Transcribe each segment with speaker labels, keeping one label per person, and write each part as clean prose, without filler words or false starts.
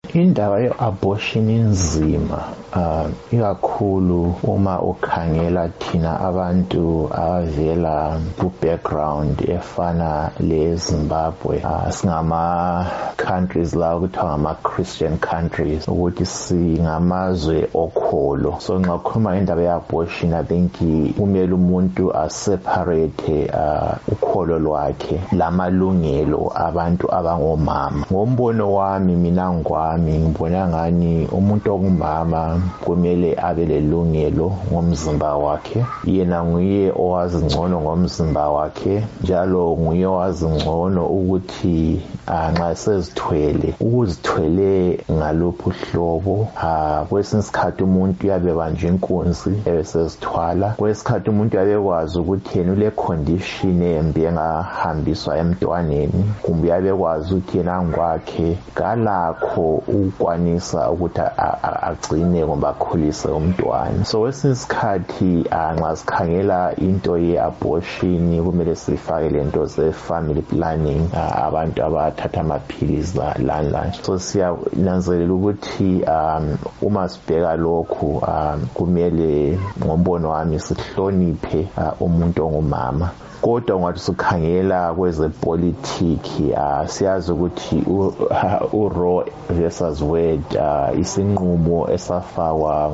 Speaker 1: Indaba ye-abortion inzima ikakhulu uma ukhangela thina abantu avela ku-background efana le-Zimbabwe. Singama-countries la kuthiwa ngama-Christian countries, ukuthi singamazwe okholo. So nxa ukhuluma indaba ye-abortion, I think kumele umuntu aseparate ukholo lwakhe lamalungelo abantu abangomama. Ngombono wami mina ngibona ngani umuntu ongumama kumele abe lelungelo ngomzimba wakhe. Yena nguye owazi ngcono ngomzimba wakhe, njalo nguye owazi ngcono ukuthi nxa sezithwele ukuzithwele ngaluphi uhlobo. Kwesinye isikhathi umuntu uyabebanje inkunzi ebesezithwala, kwesikhathi umuntu uyabekwazi ukuthi yena ule condition embi engahambiswa emntwaneni, kumbe uyabekwazi ukuthi yena ngokwakhe kalakho ukwanisa ukuthi agcine kumbe akhulise umntwana. So kwesinye isikhathi nxa sikhangela into ye-abortion kumele sifake lento ze-family planning, abantu abathatha amaphilisi lani. So siyananzelela ukuthi uma sibheka lokhu kumele ngombono wami sihloniphe umuntu ongumama. Kodwa ungathi sikhangela kwezepolitiki, siyazi ukuthi u-Roe versus Wade isinqumo esafakwa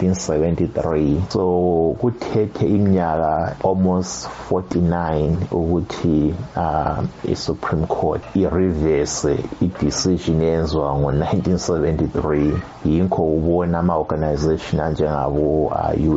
Speaker 1: ngo-1973. So kuthethe iminyaka almost 49 ukuthi i-Supreme Court i-reverse i-decision yenziwa ngo-1973. Yinko ubona ama-organization anjengabo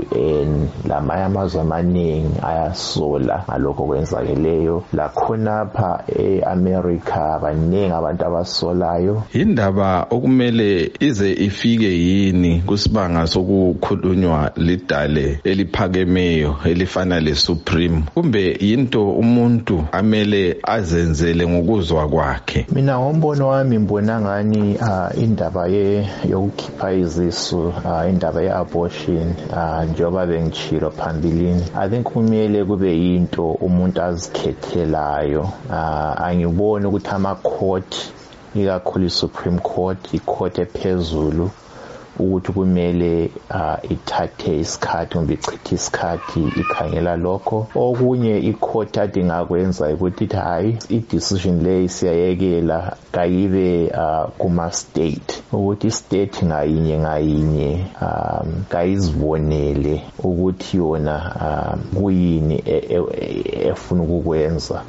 Speaker 1: UN lamanye amazwe amaningi ayasola ngalokho kwenzakeleyo. Lakhonapha e-America baningi abantu abasolayo.
Speaker 2: Indaba okumele ize ifike yini kusibanga sokukhulunywa lidale eliphakemeyo elifana le-Supreme, kumbe yinto umuntu amele azenzele ngokuzwa kwakhe?
Speaker 1: Mina ngombono wami mbona ngani indaba yokukhipha izisu, indaba ye-abortion, njengoba bengitshilo phambilini, I think kumele kube yinto umuntu azikhethelayo. Angiboni ukuthi ama-court, ikakhulu i-Supreme Court, i-court ephezulu, ukuthi kumele ithathe isikhathi kumbe ichithe isikhathi ikhangela lokho. Okunye i-court ade ngakwenza ukuthi hayi i-decision le siyayekela kayibe kuma-state, ukuthi i-state ngayinye kayizibonele ukuthi yona kuyini efuna ukukwenza.